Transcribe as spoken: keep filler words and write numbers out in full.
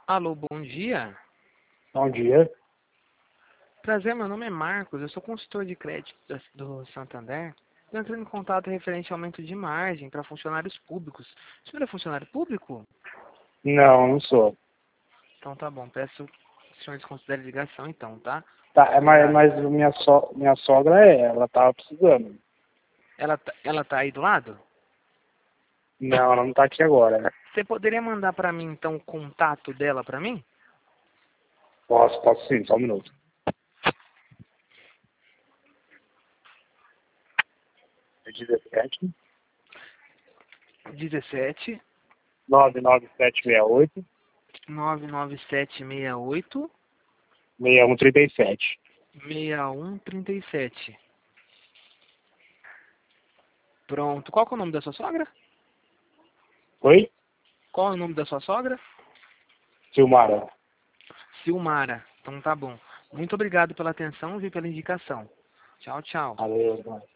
Alô, bom dia. Bom dia. Prazer, meu nome é Marcos, eu sou consultor de crédito da- do Santander. Estou entrando em contato referente ao aumento de margem para funcionários públicos. O senhor é funcionário público? Não, não sou. Então tá bom, peço que o senhor desconsidere a ligação então, tá? Tá, Muito é, mas, obrigado. mas minha, so, minha sogra é, ela tava precisando. Ela, tá- ela tá aí do lado? Não, ela não tá aqui agora. Você poderia mandar para mim então o contato dela para mim? Posso, posso sim, só um minuto. É dezessete, dezessete, nove nove sete seis oito, nove nove sete seis oito, seis um três sete. seis um três sete. Pronto. Qual que é o nome da sua sogra? Oi? Qual é o nome da sua sogra? Silmara. Silmara. Então tá bom. Muito obrigado pela atenção e pela indicação. Tchau, tchau. Valeu,